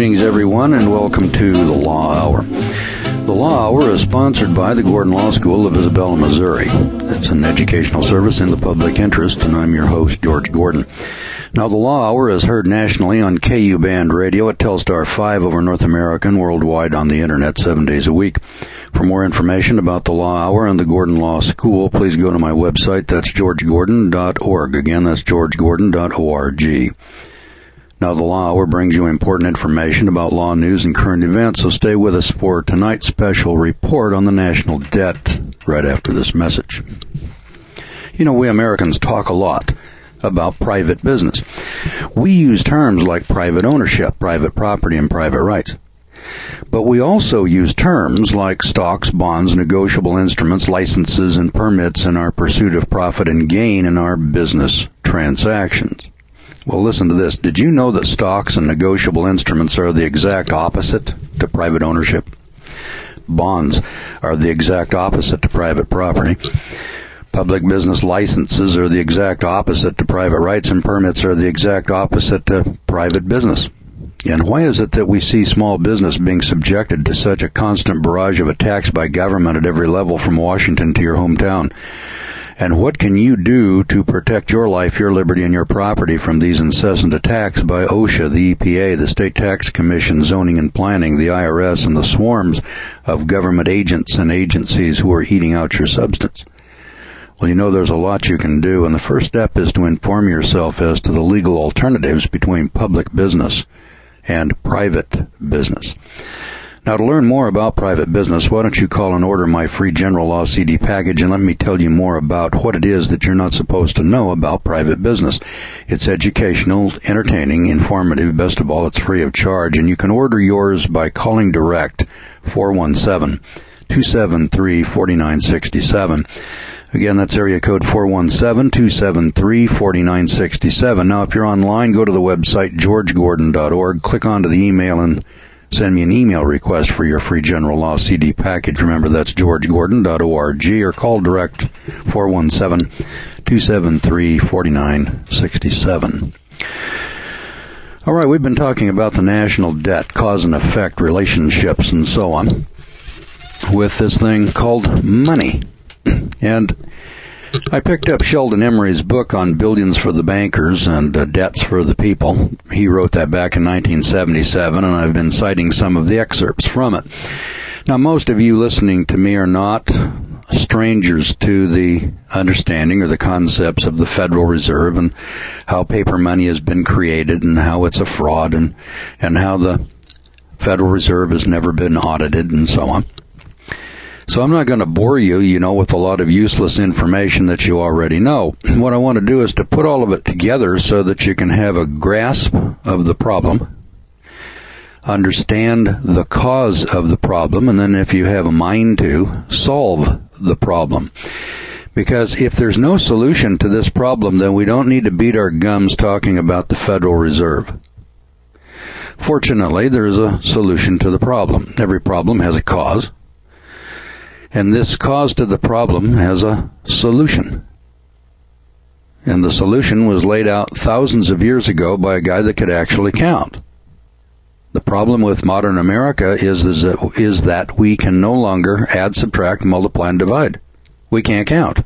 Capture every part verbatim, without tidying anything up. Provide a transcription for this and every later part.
Greetings, everyone, and welcome to the Law Hour. The Law Hour is sponsored by the Gordon Law School of Isabella, Missouri. It's an educational service in the public interest, and I'm your host, George Gordon. Now, the Law Hour is heard nationally on K U Band Radio at Telstar five over North America and worldwide on the Internet seven days a week. For more information about the Law Hour and the Gordon Law School, please go to my website. That's george gordon dot org. Again, that's george gordon dot org. Now, the Law Hour brings you important information about law news and current events, so stay with us for tonight's special report on the national debt right after this message. You know, we Americans talk a lot about private business. We use terms like private ownership, private property, and private rights. But we also use terms like stocks, bonds, negotiable instruments, licenses, and permits in our pursuit of profit and gain in our business transactions. Well, listen to this. Did you know that stocks and negotiable instruments are the exact opposite to private ownership? Bonds are the exact opposite to private property. Public business licenses are the exact opposite to private rights, and permits are the exact opposite to private business. And why is it that we see small business being subjected to such a constant barrage of attacks by government at every level from Washington to your hometown? And what can you do to protect your life, your liberty, and your property from these incessant attacks by OSHA, the E P A, the State Tax Commission, Zoning and Planning, the I R S, and the swarms of government agents and agencies who are eating out your substance? Well, you know, there's a lot you can do, and the first step is to inform yourself as to the legal alternatives between public business and private business. Now, to learn more about private business, why don't you call and order my free general law C D package, and let me tell you more about what it is that you're not supposed to know about private business. It's educational, entertaining, informative. Best of all, it's free of charge, and you can order yours by calling direct four one seven, two seven three, four nine six seven. Again, that's area code four one seven, two seven three, four nine six seven. Now, if you're online, go to the website george gordon dot org, click onto the email, and send me an email request for your free general law C D package. Remember, that's george gordon dot org, or call direct four one seven, two seven three, four nine six seven. All right, we've been talking about the national debt, cause and effect, relationships, and so on, with this thing called money. And I picked up Sheldon Emery's book on billions for the bankers and uh, debts for the people. He wrote that back in nineteen seventy-seven, and I've been citing some of the excerpts from it. Now, most of you listening to me are not strangers to the understanding or the concepts of the Federal Reserve and how paper money has been created and how it's a fraud and, and how the Federal Reserve has never been audited and so on. So I'm not going to bore you, you know, with a lot of useless information that you already know. What I want to do is to put all of it together so that you can have a grasp of the problem, understand the cause of the problem, and then if you have a mind to, solve the problem. Because if there's no solution to this problem, then we don't need to beat our gums talking about the Federal Reserve. Fortunately, there is a solution to the problem. Every problem has a cause. And this cause to the problem has a solution. And the solution was laid out thousands of years ago by a guy that could actually count. The problem with modern America is, is, that, is that we can no longer add, subtract, multiply, and divide. We can't count.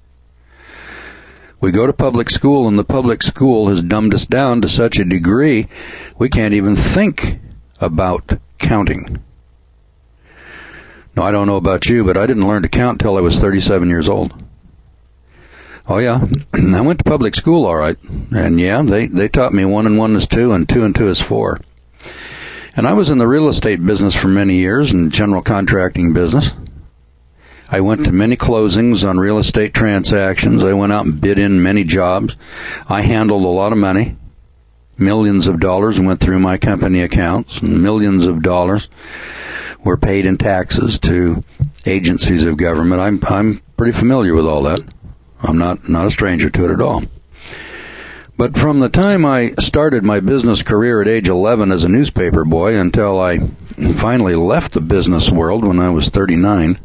We go to public school, and the public school has dumbed us down to such a degree we can't even think about counting. Now, I don't know about you, but I didn't learn to count till I was thirty-seven years old. Oh, yeah. I went to public school, all right. And, yeah, they, they taught me one and one is two and two and two is four. And I was in the real estate business for many years and general contracting business. I went to many closings on real estate transactions. I went out and bid in many jobs. I handled a lot of money. Millions of dollars went through my company accounts, and millions of dollars were paid in taxes to agencies of government. I'm I'm pretty familiar with all that. I'm not not a stranger to it at all. But from the time I started my business career at age eleven as a newspaper boy until I finally left the business world when I was thirty-nine,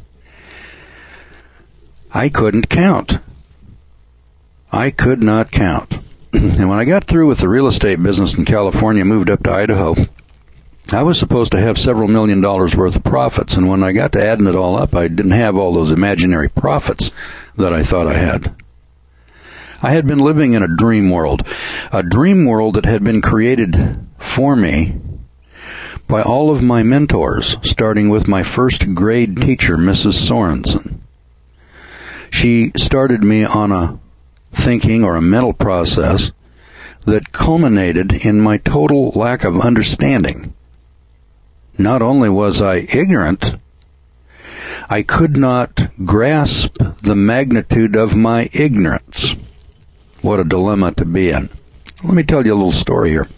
I couldn't count. I could not count. And when I got through with the real estate business in California, moved up to Idaho, I was supposed to have several million dollars worth of profits, and when I got to adding it all up, I didn't have all those imaginary profits that I thought I had. I had been living in a dream world, a dream world that had been created for me by all of my mentors, starting with my first grade teacher, Missus Sorensen. She started me on a thinking or a mental process that culminated in my total lack of understanding. Not only was I ignorant, I could not grasp the magnitude of my ignorance. What a dilemma to be in. Let me tell you a little story here.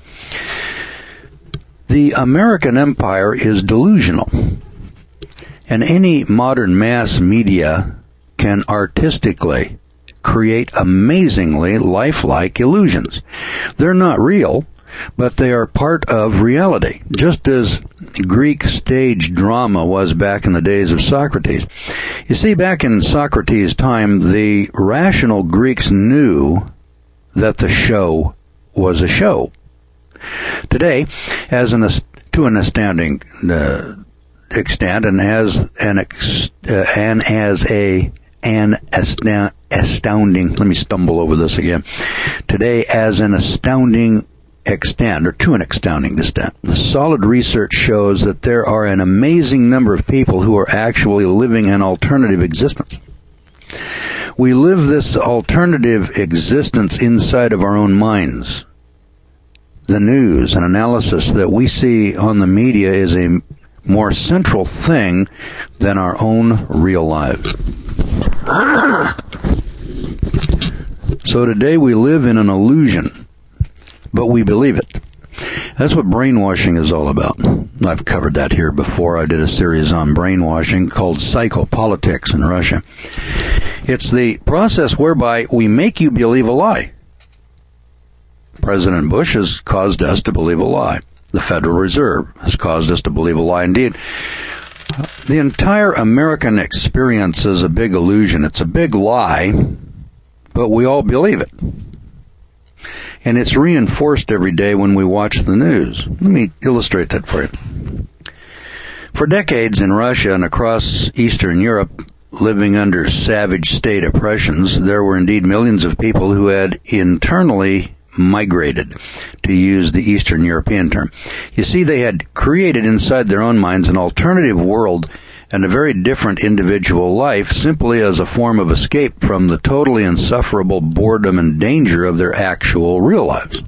The American empire is delusional, and any modern mass media can artistically create amazingly lifelike illusions. They're not real, but they are part of reality, just as Greek stage drama was back in the days of Socrates. You see, back in Socrates' time, the rational Greeks knew that the show was a show. Today, as an to an astounding uh, extent, and as an ex, uh, and as a an astound, astounding, let me stumble over this again. Today, as an astounding extent, or to an astounding extent, the solid research shows that there are an amazing number of people who are actually living an alternative existence. We live this alternative existence inside of our own minds. The news and analysis that we see on the media is a more central thing than our own real lives. So today we live in an illusion, but we believe it. That's what brainwashing is all about. I've covered that here before. I did a series on brainwashing called Psychopolitics in Russia. It's the process whereby we make you believe a lie. President Bush has caused us to believe a lie. The Federal Reserve has caused us to believe a lie. Indeed, the entire American experience is a big illusion. It's a big lie, but we all believe it. And it's reinforced every day when we watch the news. Let me illustrate that for you. For decades in Russia and across Eastern Europe, living under savage state oppressions, there were indeed millions of people who had internally migrated, to use the Eastern European term. You see, they had created inside their own minds an alternative world and a very different individual life simply as a form of escape from the totally insufferable boredom and danger of their actual real lives.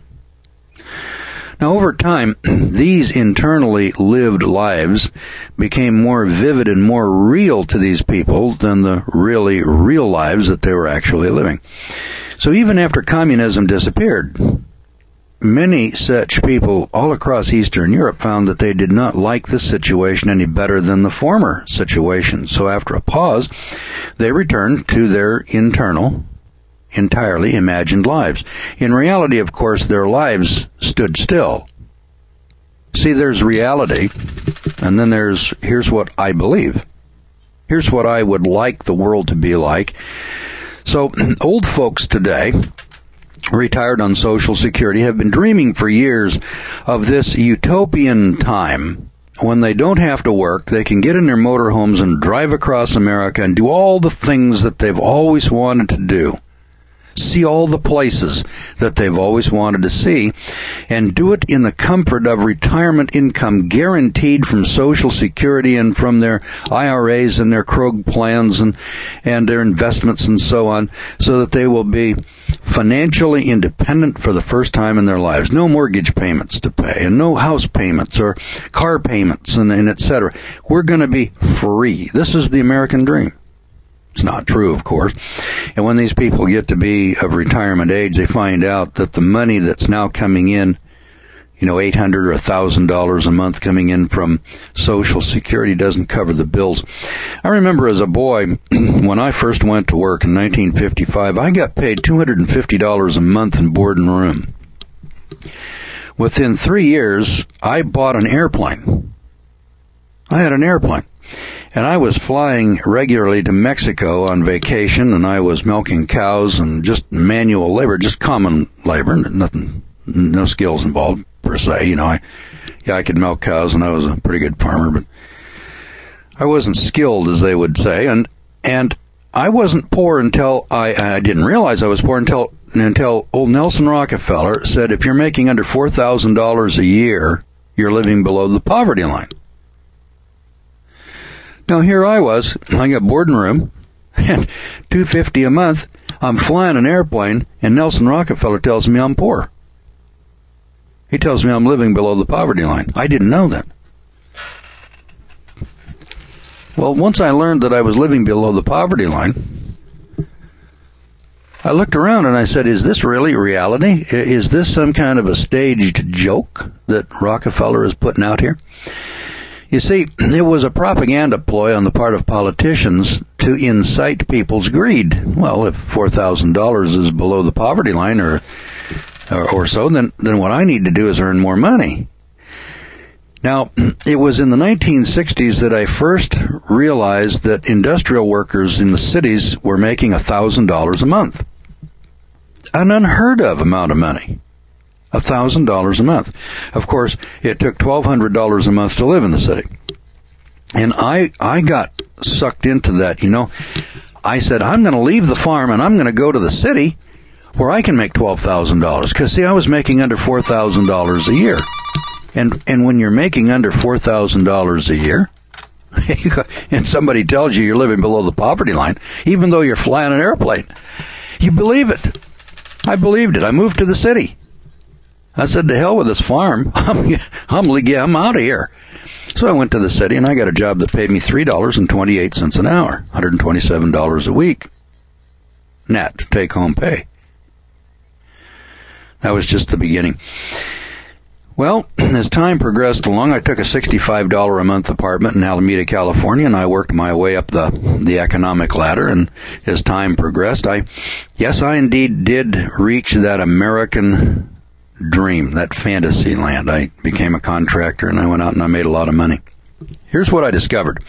Now, over time, these internally lived lives became more vivid and more real to these people than the really real lives that they were actually living. So even after communism disappeared, many such people all across Eastern Europe found that they did not like this situation any better than the former situation. So after a pause, they returned to their internal, entirely imagined lives. In reality, of course, their lives stood still. See, there's reality, and then there's, here's what I believe. Here's what I would like the world to be like. So, old folks today, retired on Social Security, have been dreaming for years of this utopian time when they don't have to work, they can get in their motorhomes and drive across America and do all the things that they've always wanted to do. See all the places that they've always wanted to see, and do it in the comfort of retirement income guaranteed from Social Security and from their I R As and their Krog plans and, and their investments and so on, so that they will be financially independent for the first time in their lives. No mortgage payments to pay, and no house payments or car payments, and, and et cetera. We're going to be free. This is the American dream. It's not true, of course. And when these people get to be of retirement age, they find out that the money that's now coming in, you know, eight hundred dollars or one thousand dollars a month coming in from Social Security doesn't cover the bills. I remember as a boy, when I first went to work in nineteen fifty-five, I got paid two hundred fifty dollars a month in board and room. Within three years, I bought an airplane. I had an airplane. And I was flying regularly to Mexico on vacation, and I was milking cows and just manual labor, just common labor, nothing, no skills involved, per se. You know, I, yeah, I could milk cows and I was a pretty good farmer, but I wasn't skilled, as they would say. And, and I wasn't poor until I, I didn't realize I was poor until, until old Nelson Rockefeller said, if you're making under four thousand dollars a year, you're living below the poverty line. Now here I was, I got board and room, and two hundred fifty dollars a month, I'm flying an airplane, and Nelson Rockefeller tells me I'm poor. He tells me I'm living below the poverty line. I didn't know that. Well, once I learned that I was living below the poverty line, I looked around and I said, is this really reality? Is this some kind of a staged joke that Rockefeller is putting out here? You see, it was a propaganda ploy on the part of politicians to incite people's greed. Well, if four thousand dollars is below the poverty line or, or or so, then then what I need to do is earn more money. Now, it was in the nineteen sixties that I first realized that industrial workers in the cities were making one thousand dollars a month. An unheard of amount of money. one thousand dollars a month. Of course, it took twelve hundred dollars a month to live in the city. And I I got sucked into that, you know. I said, I'm going to leave the farm and I'm going to go to the city where I can make twelve thousand dollars. Because, see, I was making under four thousand dollars a year. And and when you're making under four thousand dollars a year, and somebody tells you you're living below the poverty line, even though you're flying an airplane, you believe it. I believed it. I moved to the city. I said, to hell with this farm. I'm, I'm, I'm out of here. So I went to the city and I got a job that paid me three dollars and twenty-eight cents an hour, one hundred twenty-seven dollars a week. Net take home pay. That was just the beginning. Well, as time progressed along, I took a sixty-five dollars a month apartment in Alameda, California, and I worked my way up the, the economic ladder. And as time progressed, I, yes, I indeed did reach that American dream, that fantasy land. I became a contractor and I went out and I made a lot of money. Here's what I discovered.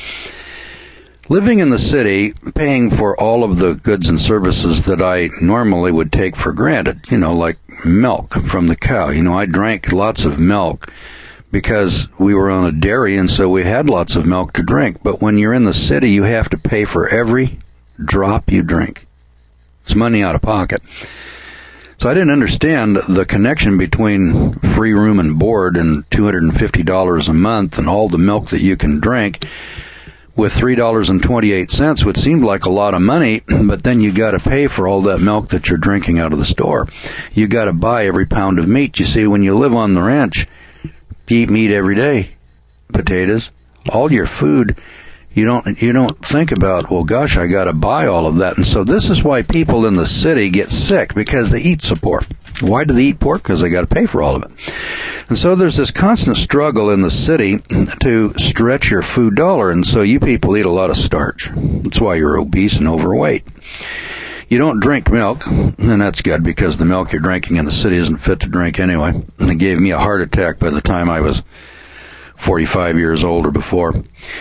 Living in the city, paying for all of the goods and services that I normally would take for granted, you know, like milk from the cow. You know, I drank lots of milk because we were on a dairy and so we had lots of milk to drink. But when you're in the city, you have to pay for every drop you drink. It's money out of pocket. So I didn't understand the connection between free room and board and two hundred fifty dollars a month and all the milk that you can drink with three dollars and twenty-eight cents, which seemed like a lot of money, but then you got to pay for all that milk that you're drinking out of the store. You got to buy every pound of meat. You see, when you live on the ranch, you eat meat every day, potatoes, all your food. You don't you don't think about, well, gosh, I got to buy all of that. And so this is why people in the city get sick, because they eat so poor. Why do they eat pork? Because they got to pay for all of it. And so there's this constant struggle in the city to stretch your food dollar, and so you people eat a lot of starch. That's why you're obese and overweight. You don't drink milk, and that's good, because the milk you're drinking in the city isn't fit to drink anyway. And it gave me a heart attack by the time I was forty-five years old or before.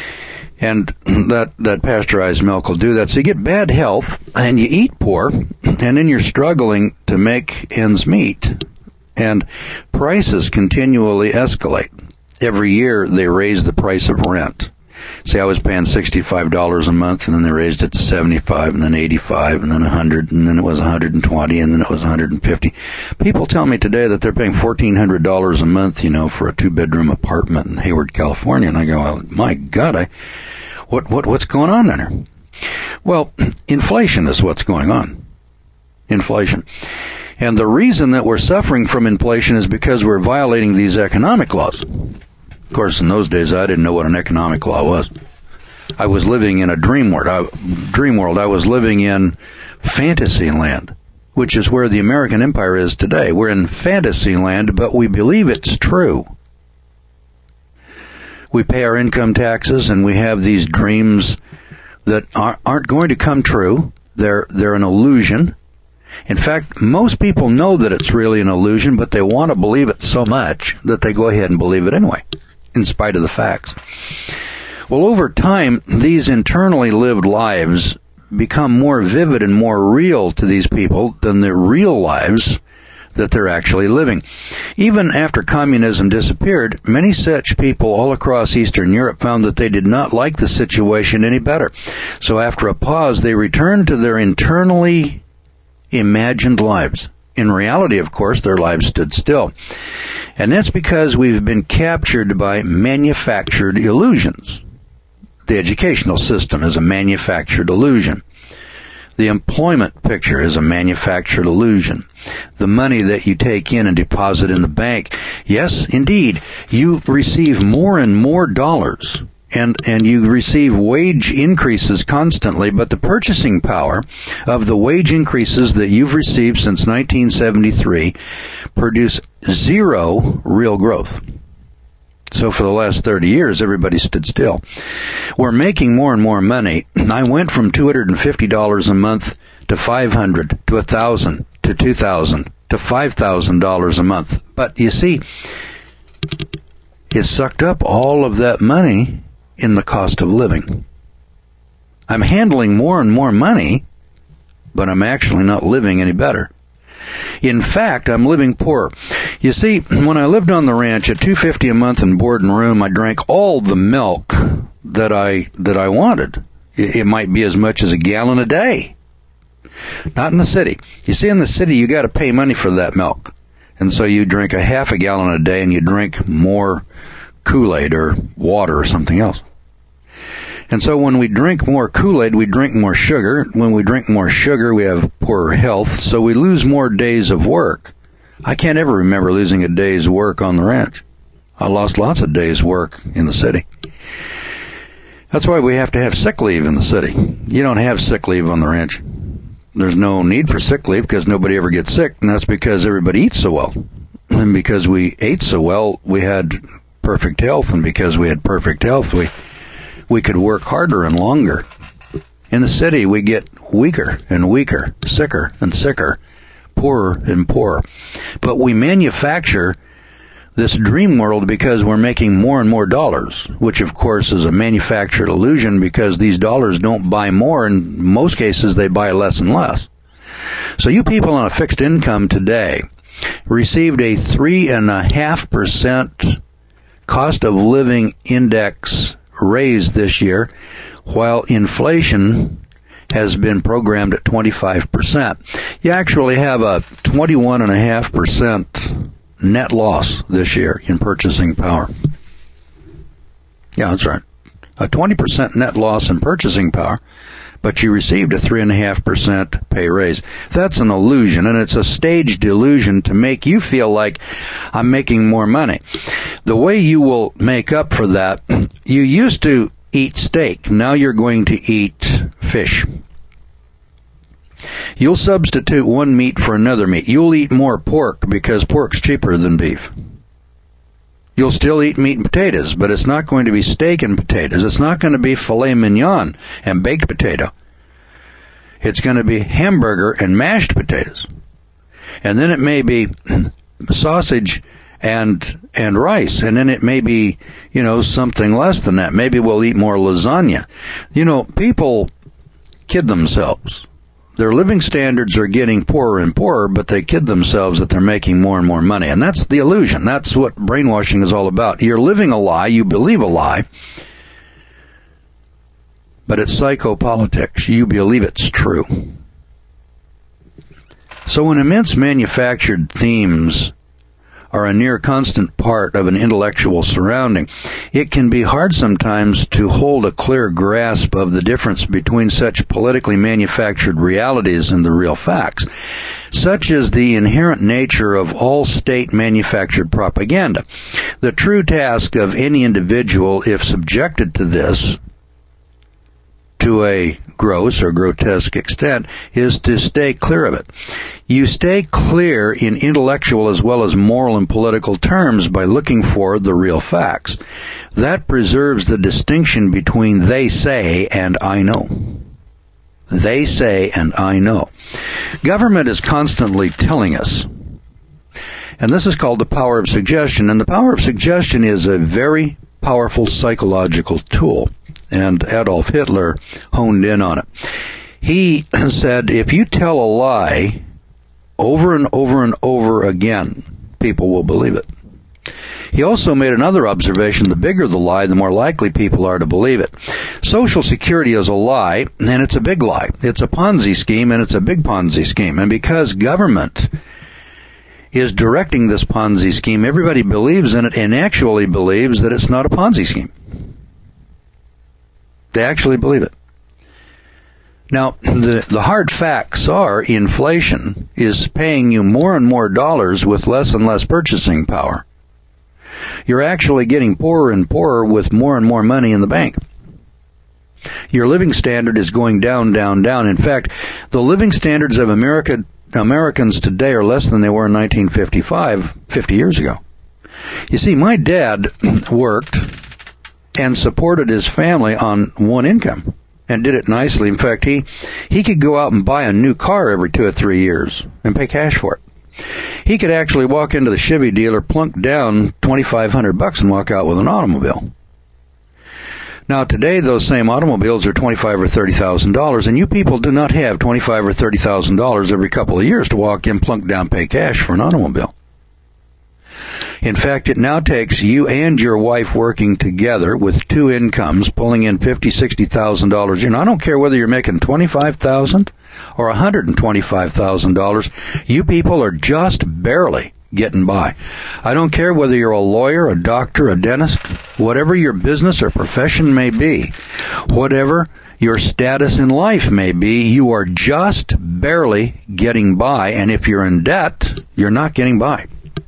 And that, that pasteurized milk will do that. So you get bad health, and you eat poor, and then you're struggling to make ends meet. And prices continually escalate. Every year they raise the price of rent. See, I was paying sixty-five dollars a month, and then they raised it to seventy-five, and then eighty-five, and then one hundred, and then it was one hundred twenty, and then it was one hundred fifty. People tell me today that they're paying fourteen hundred dollars a month, you know, for a two-bedroom apartment in Hayward, California. And I go, well, my God, I... What, what, what's going on there? Well, inflation is what's going on. Inflation. And the reason that we're suffering from inflation is because we're violating these economic laws. Of course, in those days, I didn't know what an economic law was. I was living in a dream world. I, dream world. I was living in fantasy land, which is where the American empire is today. We're in fantasy land, but we believe it's true. We pay our income taxes, and we have these dreams that aren't going to come true. They're they're an illusion. In fact, most people know that it's really an illusion, but they want to believe it so much that they go ahead and believe it anyway, in spite of the facts. Well, over time, these internally lived lives become more vivid and more real to these people than the real lives that they're actually living. Even after communism disappeared, many such people all across Eastern Europe found that they did not like the situation any better. So after a pause, they returned to their internally imagined lives. In reality, of course, their lives stood still. And that's because we've been captured by manufactured illusions. The educational system is a manufactured illusion. The employment picture is a manufactured illusion. The money that you take in and deposit in the bank, yes, indeed, you receive more and more dollars, and, and you receive wage increases constantly, but the purchasing power of the wage increases that you've received since nineteen seventy-three produce zero real growth. So for the last thirty years, everybody stood still. We're making more and more money. I went from two hundred fifty dollars a month to five hundred dollars to one thousand dollars to two thousand dollars to five thousand dollars a month. But you see, it sucked up all of that money in the cost of living. I'm handling more and more money, but I'm actually not living any better. In fact, I'm living poorer. You see, when I lived on the ranch at two hundred fifty dollars a month in board and room, I drank all the milk that I that I wanted. It, it might be as much as a gallon a day. Not in the city. You see, in the city, you got to pay money for that milk, and so you drink a half a gallon a day, and you drink more Kool-Aid or water or something else. And so when we drink more Kool-Aid, we drink more sugar. When we drink more sugar, we have poorer health, so we lose more days of work. I can't ever remember losing a day's work on the ranch. I lost lots of days' work in the city. That's why we have to have sick leave in the city. You don't have sick leave on the ranch. There's no need for sick leave because nobody ever gets sick, and that's because everybody eats so well. And because we ate so well, we had perfect health, and because we had perfect health, we we could work harder and longer. In the city, we get weaker and weaker, sicker and sicker, poorer and poorer. But we manufacture this dream world because we're making more and more dollars, which of course is a manufactured illusion because these dollars don't buy more. In most cases, they buy less and less. So you people on a fixed income today received a three and a half percent cost of living index raise this year, while inflation has been programmed at twenty-five percent. You actually have a twenty-one point five percent net loss this year in purchasing power. Yeah, that's right. A twenty percent net loss in purchasing power, but you received a three point five percent pay raise. That's an illusion, and it's a staged illusion to make you feel like I'm making more money. The way you will make up for that, you used to eat steak. Now you're going to eat fish. You'll substitute one meat for another meat. You'll eat more pork because pork's cheaper than beef. You'll still eat meat and potatoes, but it's not going to be steak and potatoes. It's not going to be filet mignon and baked potato. It's going to be hamburger and mashed potatoes. And then it may be sausage and and rice. And then it may be, you know, something less than that. Maybe we'll eat more lasagna. You know, people kid themselves. Their living standards are getting poorer and poorer, but they kid themselves that they're making more and more money. And that's the illusion. That's what brainwashing is all about. You're living a lie. You believe a lie. But it's psychopolitics. You believe it's true. So when immense manufactured themes are a near constant part of an intellectual surrounding, it can be hard sometimes to hold a clear grasp of the difference between such politically manufactured realities and the real facts. Such is the inherent nature of all state-manufactured propaganda. The true task of any individual, if subjected to this, to a gross or grotesque extent, is to stay clear of it. You stay clear in intellectual as well as moral and political terms by looking for the real facts. That preserves the distinction between they say and I know. They say and I know. Government is constantly telling us, and this is called the power of suggestion, and the power of suggestion is a very powerful psychological tool. And Adolf Hitler honed in on it. He said, if you tell a lie over and over and over again, people will believe it. He also made another observation: the bigger the lie, the more likely people are to believe it. Social Security is a lie, and it's a big lie. It's a Ponzi scheme, and it's a big Ponzi scheme. And because government is directing this Ponzi scheme, everybody believes in it and actually believes that it's not a Ponzi scheme. They actually believe it. Now, the, the hard facts are inflation is paying you more and more dollars with less and less purchasing power. You're actually getting poorer and poorer with more and more money in the bank. Your living standard is going down, down, down. In fact, the living standards of America, Americans today are less than they were in nineteen fifty-five, fifty years ago. You see, my dad worked and supported his family on one income and did it nicely. In fact, he, he could go out and buy a new car every two or three years and pay cash for it. He could actually walk into the Chevy dealer, plunk down twenty-five hundred bucks and walk out with an automobile. Now today those same automobiles are twenty-five or thirty thousand dollars, and you people do not have twenty-five or thirty thousand dollars every couple of years to walk in, plunk down, pay cash for an automobile. In fact, it now takes you and your wife working together with two incomes, pulling in fifty, sixty thousand dollars a year. Now, I don't care whether you're making twenty-five thousand dollars or one hundred twenty-five thousand dollars. You people are just barely getting by. I don't care whether you're a lawyer, a doctor, a dentist, whatever your business or profession may be, whatever your status in life may be, you are just barely getting by. And if you're in debt, you're not getting by.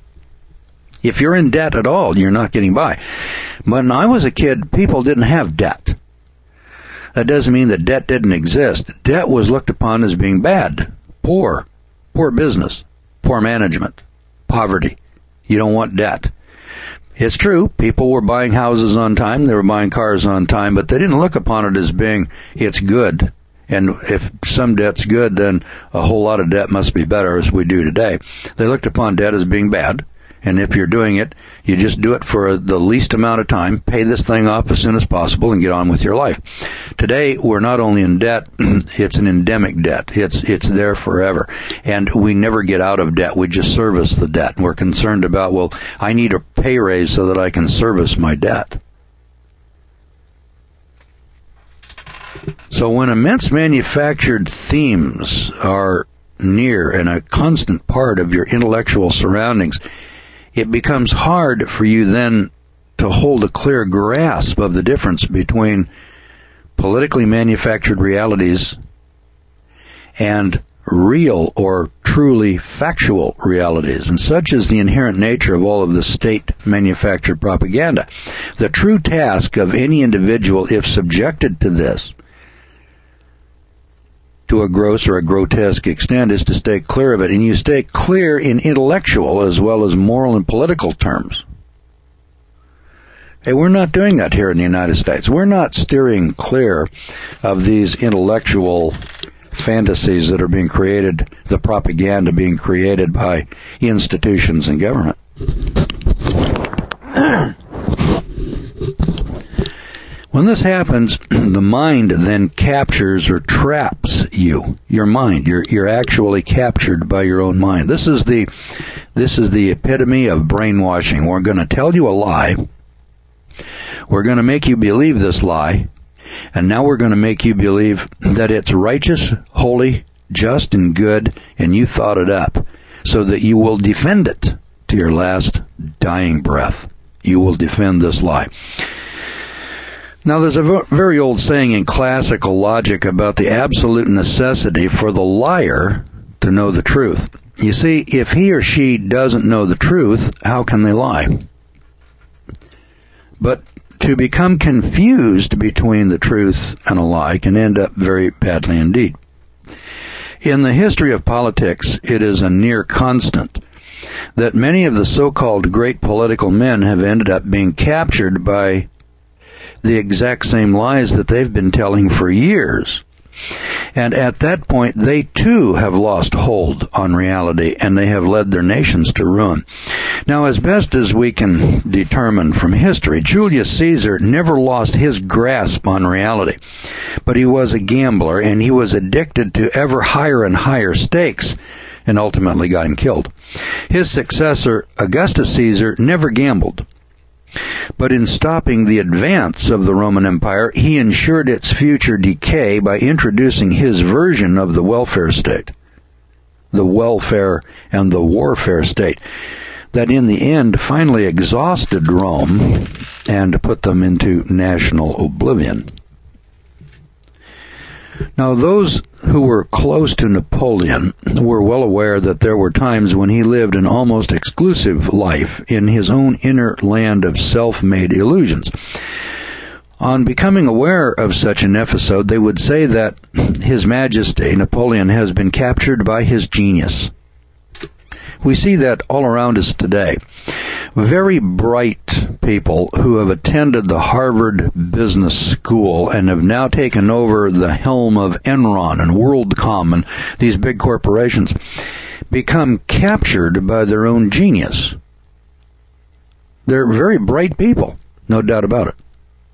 If you're in debt at all, you're not getting by. When I was a kid, people didn't have debt. That doesn't mean that debt didn't exist. Debt was looked upon as being bad, poor, poor business, poor management, poverty. You don't want debt. It's true, people were buying houses on time, they were buying cars on time, but they didn't look upon it as being, it's good. And if some debt's good, then a whole lot of debt must be better, as we do today. They looked upon debt as being bad. And if you're doing it, you just do it for the least amount of time, pay this thing off as soon as possible, and get on with your life. Today, we're not only in debt, it's an endemic debt. It's it's there forever. And we never get out of debt. We just service the debt. We're concerned about, well, I need a pay raise so that I can service my debt. So when immense manufactured themes are near and a constant part of your intellectual surroundings, it becomes hard for you then to hold a clear grasp of the difference between politically manufactured realities and real or truly factual realities. And such is the inherent nature of all of the state-manufactured propaganda. The true task of any individual, if subjected to this, to a gross or a grotesque extent, is to stay clear of it. And you stay clear in intellectual as well as moral and political terms. Hey, we're not doing that here in the United States. We're not steering clear of these intellectual fantasies that are being created, the propaganda being created by institutions and government. When this happens, the mind then captures or traps you. Your mind. You're you're actually captured by your own mind. This is the this is the epitome of brainwashing. We're going to tell you a lie. We're going to make you believe this lie, and now we're going to make you believe that it's righteous, holy, just, and good, and you thought it up, so that you will defend it to your last dying breath. You will defend this lie. Now, there's a very old saying in classical logic about the absolute necessity for the liar to know the truth. You see, if he or she doesn't know the truth, how can they lie? But to become confused between the truth and a lie can end up very badly indeed. In the history of politics, it is a near constant that many of the so-called great political men have ended up being captured by the exact same lies that they've been telling for years. And at that point, they too have lost hold on reality, and they have led their nations to ruin. Now, as best as we can determine from history, Julius Caesar never lost his grasp on reality. But he was a gambler, and he was addicted to ever higher and higher stakes. and ultimately got him killed. His successor, Augustus Caesar, never gambled. But in stopping the advance of the Roman Empire, he ensured its future decay by introducing his version of the welfare state, the welfare and the warfare state, that in the end finally exhausted Rome and put them into national oblivion. Now, those who were close to Napoleon were well aware that there were times when he lived an almost exclusive life in his own inner land of self-made illusions. On becoming aware of such an episode, they would say that His Majesty Napoleon has been captured by his genius. We see that all around us today. Very bright people who have attended the Harvard Business School and have now taken over the helm of Enron and WorldCom and these big corporations become captured by their own genius. They're very bright people, no doubt about it.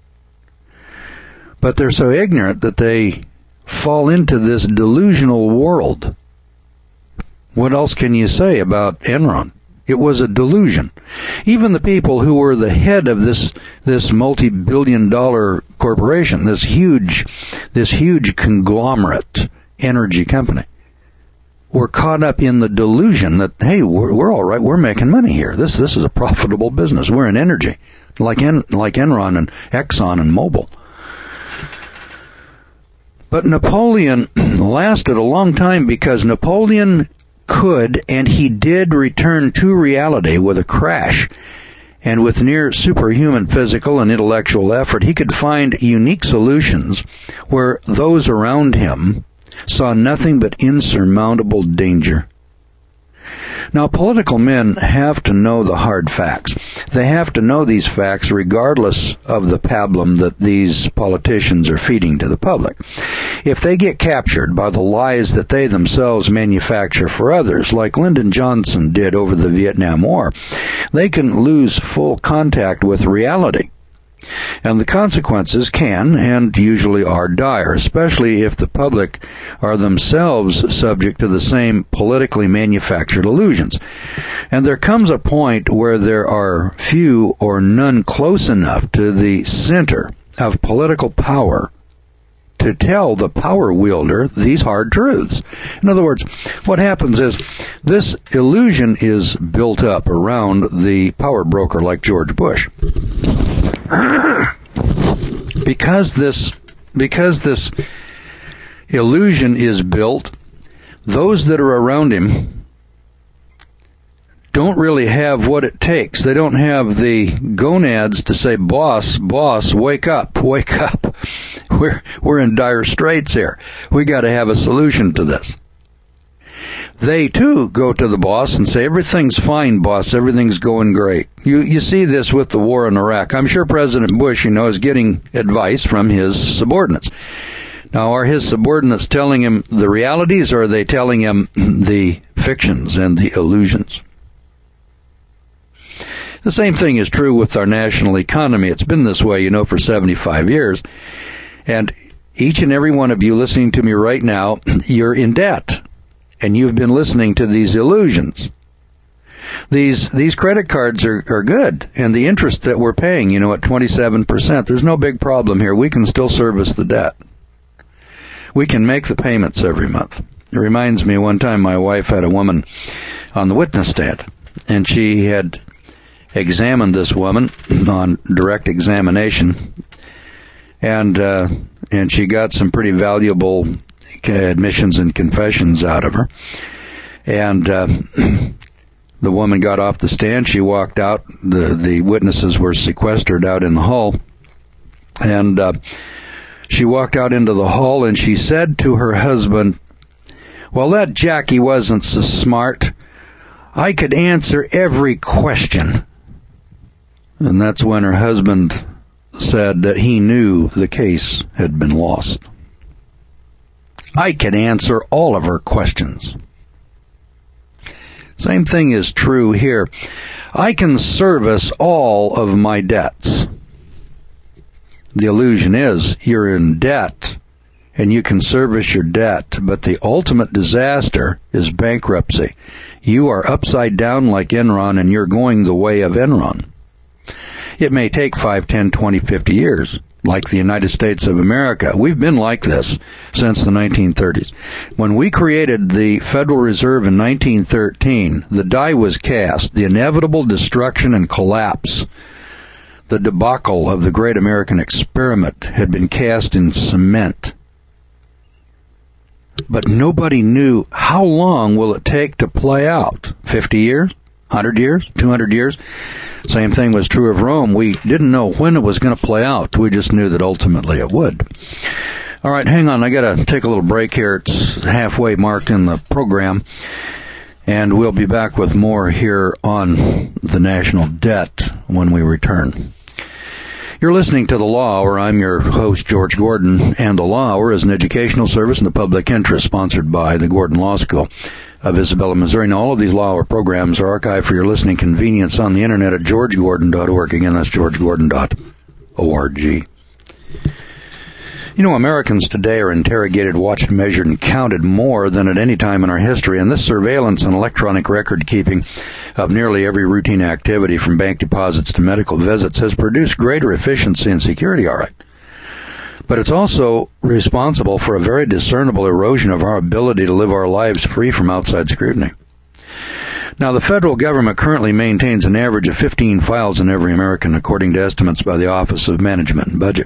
But they're so ignorant that they fall into this delusional world. What else can you say about Enron? It was a delusion. Even the people who were the head of this this multi-billion dollar corporation, this huge this huge conglomerate energy company, were caught up in the delusion that, hey, we're, we're all right, we're making money here. This this is a profitable business. We're in energy, like En, like Enron and Exxon and Mobil. But Napoleon lasted a long time because Napoleon could, and he did, return to reality with a crash. And with near superhuman physical and intellectual effort, he could find unique solutions where those around him saw nothing but insurmountable danger. Now, political men have to know the hard facts. They have to know these facts regardless of the pablum that these politicians are feeding to the public. If they get captured by the lies that they themselves manufacture for others, like Lyndon Johnson did over the Vietnam War, they can lose full contact with reality. And the consequences can, and usually are, dire, especially if the public are themselves subject to the same politically manufactured illusions. And there comes a point where there are few or none close enough to the center of political power to tell the power wielder these hard truths. In other words, what happens is this illusion is built up around the power broker like George Bush. Because this, because this illusion is built, those that are around him don't really have what it takes. They don't have the gonads to say, boss, boss, wake up, wake up. We're, we're in dire straits here. We got to have a solution to this. They, too, go to the boss and say, everything's fine, boss, everything's going great. You you see this with the war in Iraq. I'm sure President Bush, you know, is getting advice from his subordinates. Now, are his subordinates telling him the realities, or are they telling him the fictions and the illusions? The same thing is true with our national economy. It's been this way, you know, for seventy-five years. And each and every one of you listening to me right now, you're in debt. And you've been listening to these illusions. These these credit cards are, are good, and the interest that we're paying, you know, at twenty-seven percent, there's no big problem here. We can still service the debt. We can make the payments every month. It reminds me, one time my wife had a woman on the witness stand, and she had examined this woman on direct examination, and uh, and she got some pretty valuable admissions and confessions out of her. And uh, the woman got off the stand. She walked out. The the witnesses were sequestered out in the hall. And uh, she walked out into the hall, and she said to her husband, well, that Jackie wasn't so smart. I could answer every question. And that's when her husband said that he knew the case had been lost. I can answer all of her questions. Same thing is true here. I can service all of my debts. The illusion is you're in debt and you can service your debt, but the ultimate disaster is bankruptcy. You are upside down like Enron, and you're going the way of Enron. It may take five, ten, twenty, fifty years, like the United States of America. We've been like this since the nineteen thirties. When we created the Federal Reserve in nineteen thirteen, the die was cast. The inevitable destruction and collapse, the debacle of the great American experiment, had been cast in cement. But nobody knew how long will it take to play out. fifty years? one hundred years? two hundred years? Same thing was true of Rome. We didn't know when it was going to play out. We just knew that ultimately it would. All right, hang on. I got to take a little break here. It's halfway marked in the program. And we'll be back with more here on the national debt when we return. You're listening to The Law Hour. I'm your host, George Gordon, and The Law Hour is an educational service in the public interest sponsored by the Gordon Law School of Isabella, Missouri. Now, all of these Law Hour programs are archived for your listening convenience on the internet at george gordon dot org. Again, that's george gordon dot org. You know, Americans today are interrogated, watched, measured, and counted more than at any time in our history, and this surveillance and electronic record-keeping of nearly every routine activity from bank deposits to medical visits has produced greater efficiency and security, all right. But it's also responsible for a very discernible erosion of our ability to live our lives free from outside scrutiny. Now, the federal government currently maintains an average of fifteen files on every American, according to estimates by the Office of Management and Budget.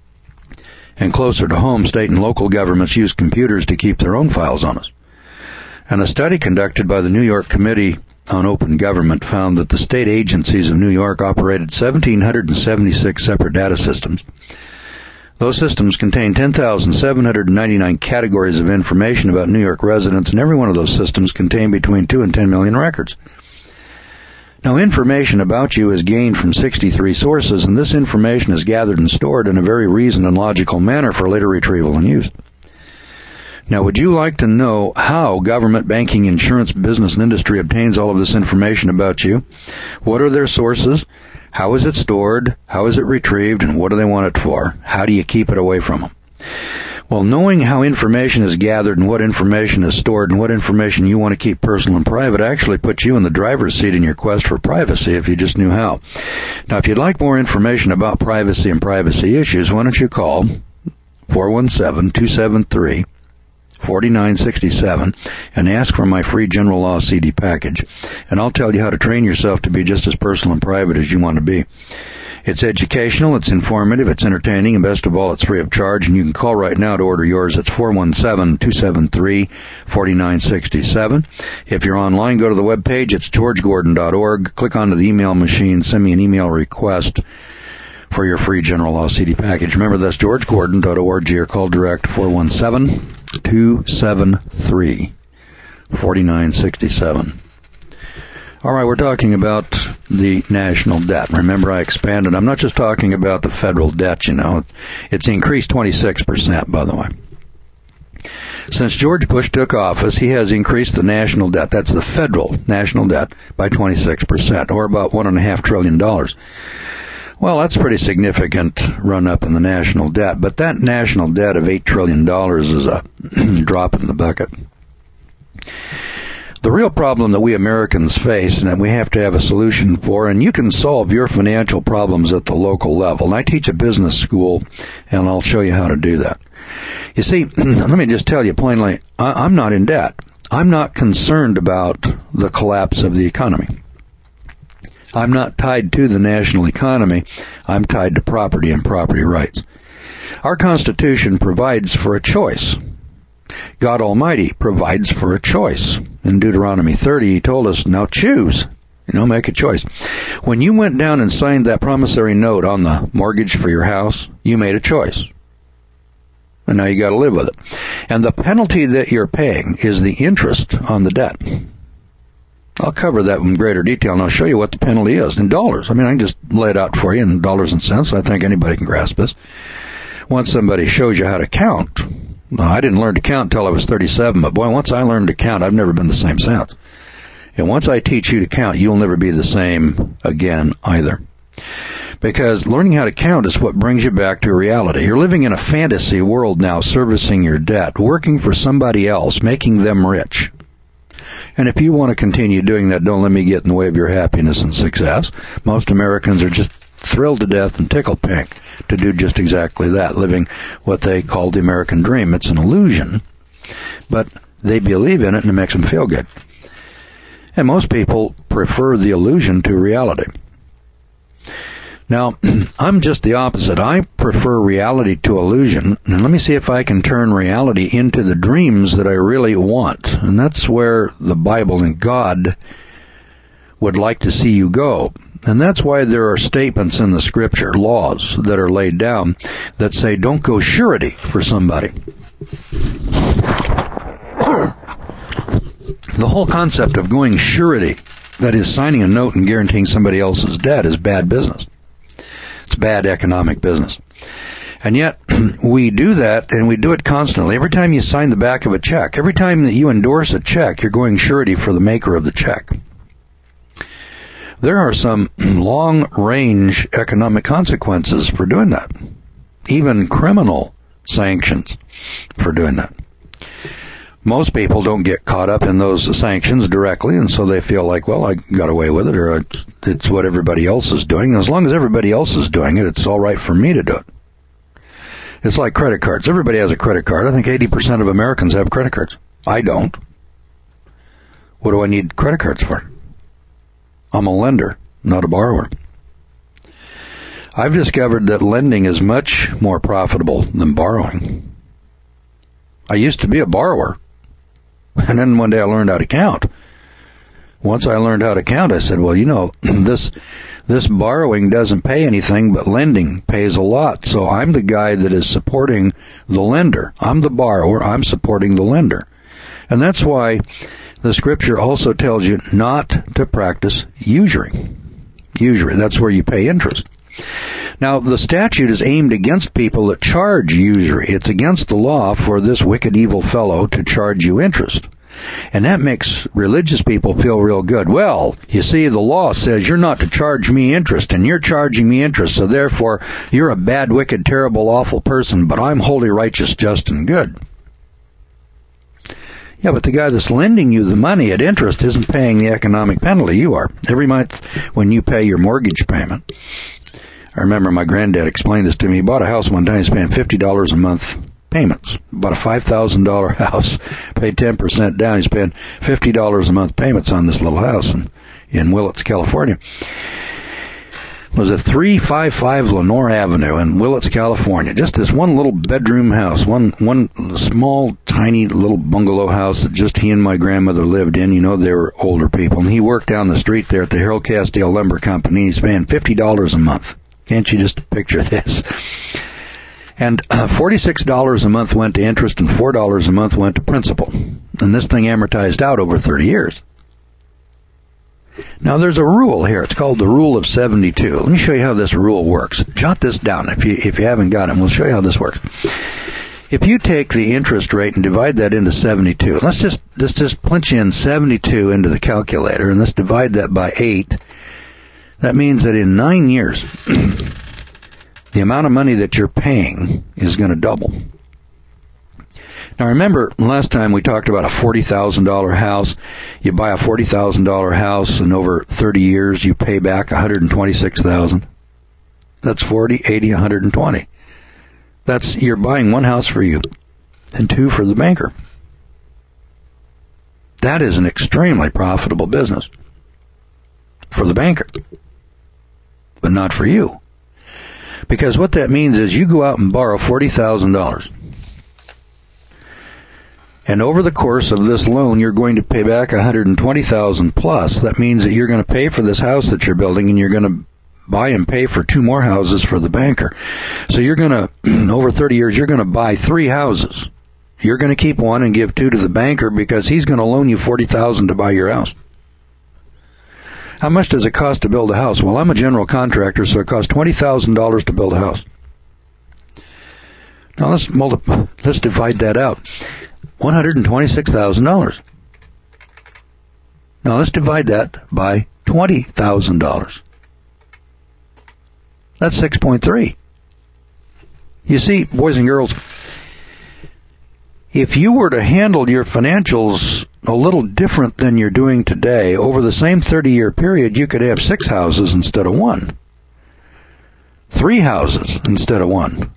And closer to home, state and local governments use computers to keep their own files on us. And a study conducted by the New York Committee on Open Government found that the state agencies of New York operated one thousand seven hundred seventy-six separate data systems. Those systems contain ten thousand seven hundred ninety-nine categories of information about New York residents, and every one of those systems contained between two and ten million records. Now, information about you is gained from sixty-three sources, and this information is gathered and stored in a very reasoned and logical manner for later retrieval and use. Now, would you like to know how government, banking, insurance, business, and industry obtains all of this information about you? What are their sources? How is it stored? How is it retrieved? And what do they want it for? How do you keep it away from them? Well, knowing how information is gathered and what information is stored and what information you want to keep personal and private actually puts you in the driver's seat in your quest for privacy if you just knew how. Now, if you'd like more information about privacy and privacy issues, why don't you call four one seven, two seven three, four nine six seven and ask for my free general law C D package, and I'll tell you how to train yourself to be just as personal and private as you want to be. It's educational, it's informative, it's entertaining, and best of all, it's free of charge, and you can call right now to order yours. It's four one seven, two seven three, four nine six seven. If you're online, go to the webpage. It's george gordon dot org. Click onto the email machine, send me an email request for your free general law C D package. Remember, that's george gordon dot org, or call direct four one seven, two seven three, four nine six seven. All right, we're talking about the national debt. Remember, I expanded. I'm not just talking about the federal debt, you know. It's increased twenty-six percent, by the way. Since George Bush took office, he has increased the national debt. That's the federal national debt by twenty-six percent, or about one point five trillion dollars. Well, that's a pretty significant run-up in the national debt, but that national debt of eight trillion dollars is a drop in the bucket. The real problem that we Americans face and that we have to have a solution for, and you can solve your financial problems at the local level. And I teach a business school, and I'll show you how to do that. You see, let me just tell you plainly, I'm not in debt. I'm not concerned about the collapse of the economy. I'm not tied to the national economy. I'm tied to property and property rights. Our Constitution provides for a choice. God Almighty provides for a choice. In Deuteronomy thirty, he told us, now choose. You know, make a choice. When you went down and signed that promissory note on the mortgage for your house, you made a choice. And now you got to live with it. And the penalty that you're paying is the interest on the debt. I'll cover that in greater detail, and I'll show you what the penalty is in dollars. I mean, I can just lay it out for you in dollars and cents. I think anybody can grasp this. Once somebody shows you how to count. Now, I didn't learn to count until I was thirty-seven, but boy, once I learned to count, I've never been the same since. And once I teach you to count, you'll never be the same again either. Because learning how to count is what brings you back to reality. You're living in a fantasy world now, servicing your debt, working for somebody else, making them rich. And if you want to continue doing that, don't let me get in the way of your happiness and success. Most Americans are just thrilled to death and tickled pink to do just exactly that, living what they call the American dream. It's an illusion, but they believe in it and it makes them feel good. And most people prefer the illusion to reality. Now, I'm just the opposite. I prefer reality to illusion, and let me see if I can turn reality into the dreams that I really want. And that's where the Bible and God would like to see you go. And that's why there are statements in the Scripture, laws that are laid down, that say don't go surety for somebody. The whole concept of going surety, that is signing a note and guaranteeing somebody else's debt, is bad business. It's bad economic business. And yet, we do that, and we do it constantly. Every time you sign the back of a check, every time that you endorse a check, you're going surety for the maker of the check. There are some long-range economic consequences for doing that. Even criminal sanctions for doing that. Most people don't get caught up in those sanctions directly, and so they feel like, well, I got away with it, or it's what everybody else is doing. And as long as everybody else is doing it, it's all right for me to do it. It's like credit cards. Everybody has a credit card. I think eighty percent of Americans have credit cards. I don't. What do I need credit cards for? I'm a lender, not a borrower. I've discovered that lending is much more profitable than borrowing. I used to be a borrower. And then one day I learned how to count. Once I learned how to count, I said, well, you know, this this borrowing doesn't pay anything, but lending pays a lot. So I'm the guy that is supporting the lender. I'm the borrower. I'm supporting the lender. And that's why the Scripture also tells you not to practice usury. Usury, that's where you pay interest. Now, the statute is aimed against people that charge usury. It's against the law for this wicked, evil fellow to charge you interest. And that makes religious people feel real good. Well, you see, the law says you're not to charge me interest, and you're charging me interest, so therefore you're a bad, wicked, terrible, awful person, but I'm holy, righteous, just, and good. Yeah, but the guy that's lending you the money at interest isn't paying the economic penalty. You are. Every month when you pay your mortgage payment. I remember my granddad explained this to me. He bought a house one time, he's paying fifty dollars a month payments. Bought a five thousand dollars house, paid ten percent down. He's paying fifty dollars a month payments on this little house in, in Willits, California. It was at three fifty-five Lenore Avenue in Willits, California. Just this one little bedroom house, one one small, tiny little bungalow house that just he and my grandmother lived in. You know, they were older people. And he worked down the street there at the Harold Casdale Lumber Company. He's paying fifty dollars a month. Can't you just picture this? And uh, forty-six dollars a month went to interest and four dollars a month went to principal. And this thing amortized out over thirty years. Now, there's a rule here. It's called the Rule of seventy-two. Let me show you how this rule works. Jot this down if you if you haven't got it. We'll show you how this works. If you take the interest rate and divide that into seventy-two, let's just let's just punch in seventy-two into the calculator, and let's divide that by eight. That means that in nine years, the amount of money that you're paying is going to double. Now remember, last time we talked about a forty thousand dollars house. You buy a forty thousand dollars house, and over thirty years you pay back one hundred twenty-six thousand dollars. That's forty, eighty, one hundred twenty. That's, you're buying one house for you and two for the banker. That is an extremely profitable business for the banker, but not for you. Because what that means is you go out and borrow forty thousand dollars. And over the course of this loan, you're going to pay back one hundred twenty thousand dollars plus. That means that you're going to pay for this house that you're building, and you're going to buy and pay for two more houses for the banker. So you're going to, over thirty years, you're going to buy three houses. You're going to keep one and give two to the banker because he's going to loan you forty thousand dollars to buy your house. How much does it cost to build a house? Well, I'm a general contractor, so it costs twenty thousand dollars to build a house. Now let's multiply, let's divide that out. one hundred twenty-six thousand dollars. Now let's divide that by twenty thousand dollars. That's six point three. You see, boys and girls, if you were to handle your financials a little different than you're doing today, over the same thirty-year period, you could have six houses instead of one. Three houses instead of one.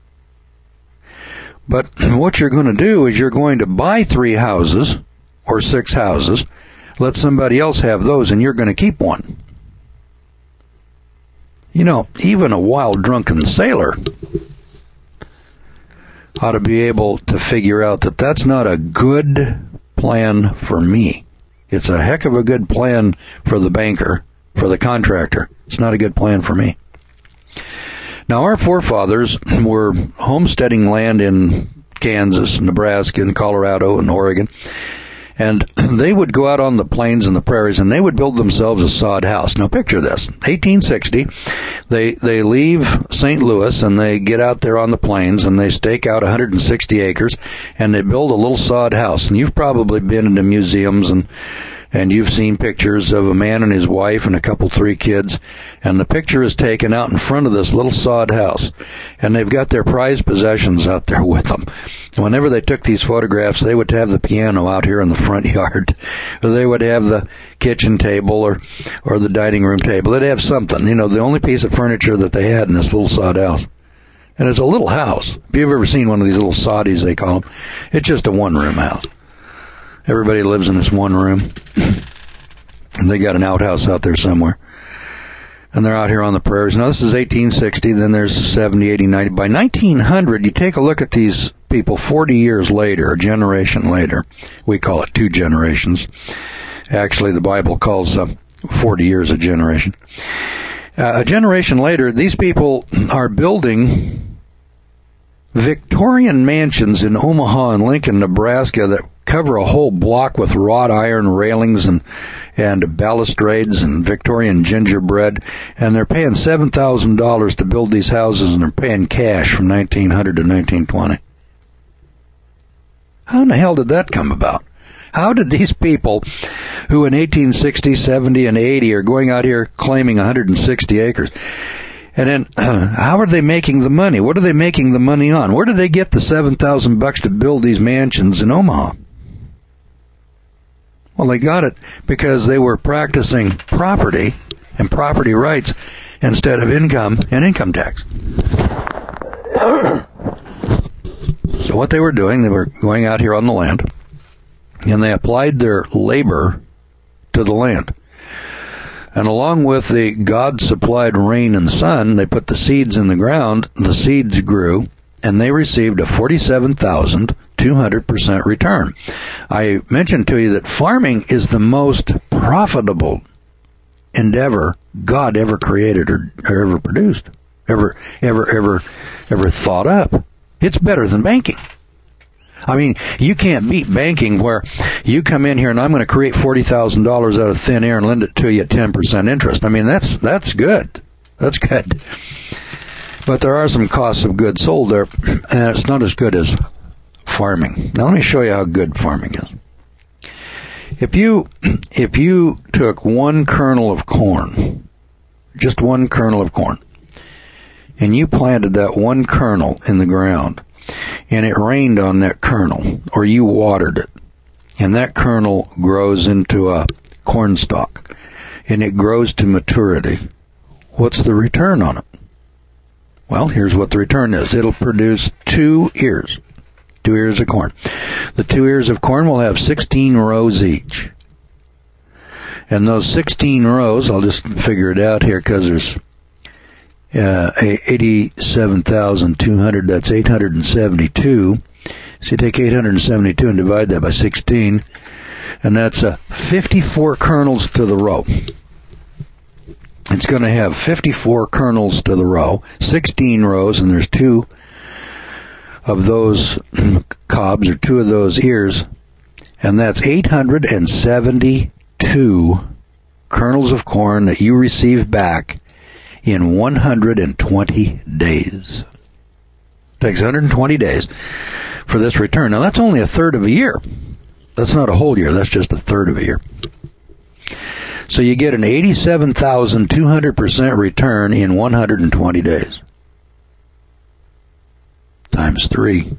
But what you're going to do is you're going to buy three houses or six houses, let somebody else have those, and you're going to keep one. You know, even a wild drunken sailor ought to be able to figure out that that's not a good plan for me. It's a heck of a good plan for the banker, for the contractor. It's not a good plan for me. Now, our forefathers were homesteading land in Kansas, Nebraska, and Colorado, and Oregon. And they would go out on the plains and the prairies, and they would build themselves a sod house. Now, picture this. eighteen sixty, they they leave Saint Louis, and they get out there on the plains, and they stake out one hundred sixty acres, and they build a little sod house. And you've probably been into museums, and and you've seen pictures of a man and his wife and a couple, three kids, and the picture is taken out in front of this little sod house, and they've got their prized possessions out there with them. Whenever they took these photographs, they would have the piano out here in the front yard, or they would have the kitchen table or or the dining room table. They'd have something, you know, the only piece of furniture that they had in this little sod house. And it's a little house. If you've ever seen one of these little soddies, they call them, it's just a one-room house. Everybody lives in this one room. And they got an outhouse out there somewhere. And they're out here on the prairies. Now, this is eighteen sixty, then there's seventy, eighty, ninety. By nineteen hundred, you take a look at these people forty years later, a generation later. We call it two generations. Actually, the Bible calls uh, forty years a generation. Uh, a generation later, these people are building Victorian mansions in Omaha and Lincoln, Nebraska that cover a whole block with wrought iron railings and and balustrades and Victorian gingerbread, and they're paying seven thousand dollars to build these houses, and they're paying cash from nineteen hundred to nineteen twenty. How in the hell did that come about? How did these people who in eighteen sixty, seventy, and eighty are going out here claiming one hundred sixty acres, and then uh, how are they making the money? What are they making the money on? Where did they get the seven thousand bucks to build these mansions in Omaha? Well, they got it because they were practicing property and property rights instead of income and income tax. So what they were doing, they were going out here on the land, and they applied their labor to the land. And along with the God-supplied rain and sun, they put the seeds in the ground, the seeds grew, and they received a forty-seven thousand two hundred percent return. I mentioned to you that farming is the most profitable endeavor God ever created or, or ever produced, ever, ever, ever, ever thought up. It's better than banking. I mean, you can't beat banking where you come in here and I'm going to create forty thousand dollars out of thin air and lend it to you at ten percent interest. I mean, that's, that's good. That's good. But there are some costs of goods sold there, and it's not as good as farming. Now let me show you how good farming is. If you, if you took one kernel of corn, just one kernel of corn, and you planted that one kernel in the ground, and it rained on that kernel, or you watered it, and that kernel grows into a corn stalk, and it grows to maturity, what's the return on it? Well, here's what the return is. It'll produce two ears, two ears of corn. The two ears of corn will have sixteen rows each. And those sixteen rows, I'll just figure it out here because there's uh, eighty-seven thousand two hundred, that's eight hundred seventy-two. So you take eight hundred seventy-two and divide that by sixteen, and that's uh, fifty-four kernels to the row. It's going to have fifty-four kernels to the row, sixteen rows, and there's two of those cobs or two of those ears, and that's eight hundred seventy-two kernels of corn that you receive back in one hundred twenty days. It takes one hundred twenty days for this return. Now that's only a third of a year. That's not a whole year, that's just a third of a year. So you get an eighty-seven thousand two hundred percent return in one hundred twenty days. Times three.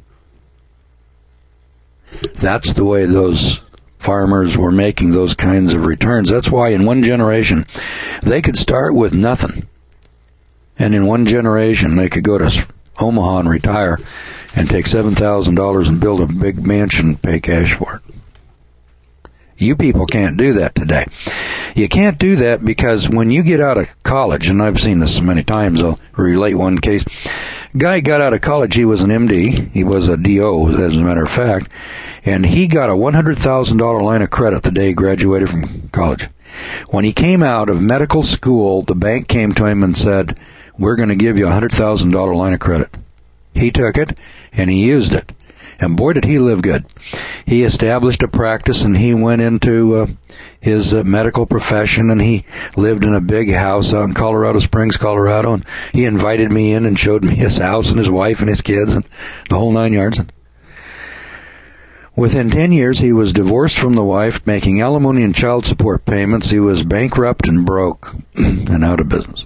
That's the way those farmers were making those kinds of returns. That's why in one generation they could start with nothing. And in one generation they could go to Omaha and retire and take seven thousand dollars and build a big mansion and pay cash for it. You people can't do that today. You can't do that because when you get out of college, and I've seen this so many times, I'll relate one case. Guy got out of college, he was an M D, he was a D O as a matter of fact, and he got a one hundred thousand dollars line of credit the day he graduated from college. When he came out of medical school, the bank came to him and said, we're going to give you a one hundred thousand dollars line of credit. He took it, and he used it. And boy, did he live good. He established a practice, and he went into uh, his uh, medical profession, and he lived in a big house out in Colorado Springs, Colorado, and he invited me in and showed me his house and his wife and his kids and the whole nine yards. And within ten years, he was divorced from the wife, making alimony and child support payments. He was bankrupt and broke and out of business.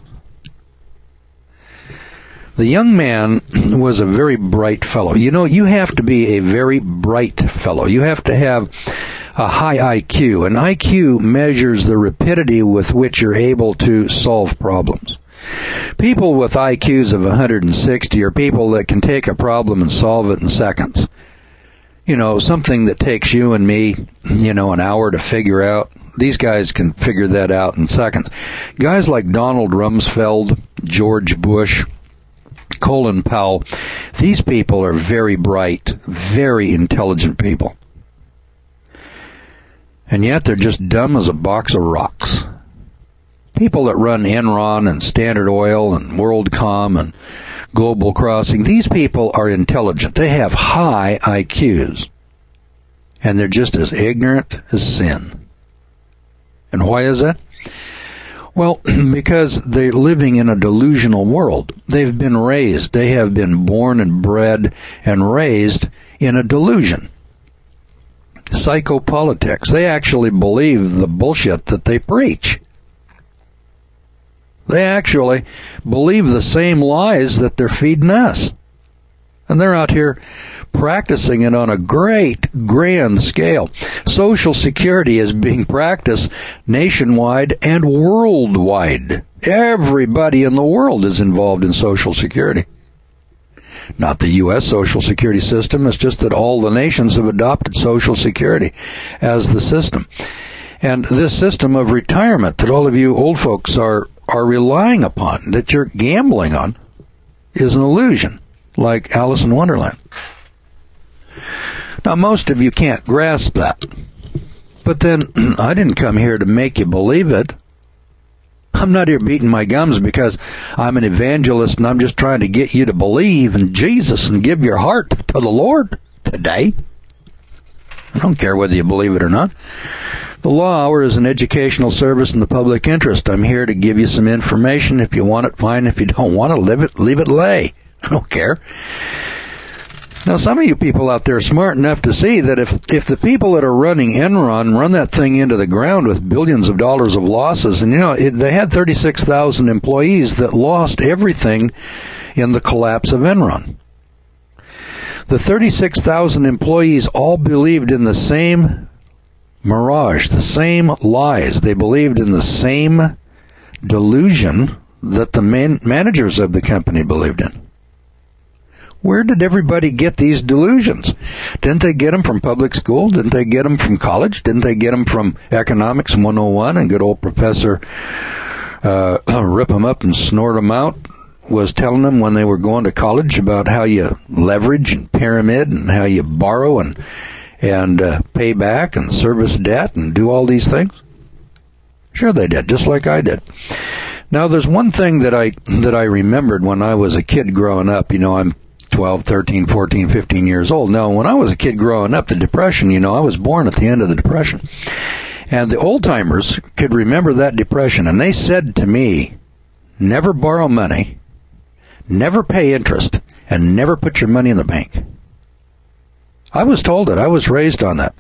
The young man was a very bright fellow. You know, you have to be a very bright fellow. You have to have a high I Q. And I Q measures the rapidity with which you're able to solve problems. People with I Qs of one hundred sixty are people that can take a problem and solve it in seconds. You know, something that takes you and me, you know, an hour to figure out. These guys can figure that out in seconds. Guys like Donald Rumsfeld, George Bush, Colin Powell, these people are very bright, very intelligent people. And yet they're just dumb as a box of rocks. People that run Enron and Standard Oil and WorldCom and Global Crossing, these people are intelligent. They have high I Qs. And they're just as ignorant as sin. And why is that? Well, because they're living in a delusional world. They've been raised, they have been born and bred and raised in a delusion. Psychopolitics. They actually believe the bullshit that they preach. They actually believe the same lies that they're feeding us. And they're out here practicing it on a great, grand scale. Social Security is being practiced nationwide and worldwide. Everybody in the world is involved in Social Security. Not the U S Social Security system, it's just that all the nations have adopted Social Security as the system. And this system of retirement that all of you old folks are, are relying upon, that you're gambling on, is an illusion, like Alice in Wonderland. Now, most of you can't grasp that. But then, I didn't come here to make you believe it. I'm not here beating my gums because I'm an evangelist and I'm just trying to get you to believe in Jesus and give your heart to the Lord today. I don't care whether you believe it or not. The Law Hour is an educational service in the public interest. I'm here to give you some information. If you want it, fine. If you don't want it, leave it, leave it lay. I don't care. Now, some of you people out there are smart enough to see that if if the people that are running Enron run that thing into the ground with billions of dollars of losses, and you know, it, they had thirty-six thousand employees that lost everything in the collapse of Enron. The thirty-six thousand employees all believed in the same mirage, the same lies. They believed in the same delusion that the man- managers of the company believed in. Where did everybody get these delusions? Didn't they get them from public school? Didn't they get them from college? Didn't they get them from Economics one oh one and good old Professor uh, rip them up and snort them out was telling them when they were going to college about how you leverage and pyramid and how you borrow and and uh, pay back and service debt and do all these things? Sure they did, just like I did. Now, there's one thing that I that I remembered when I was a kid growing up. You know, I'm twelve, thirteen, fourteen, fifteen years old. Now, when I was a kid growing up, the Depression, you know, I was born at the end of the Depression. And the old-timers could remember that Depression, and they said to me, never borrow money, never pay interest, and never put your money in the bank. I was told it. I was raised on that.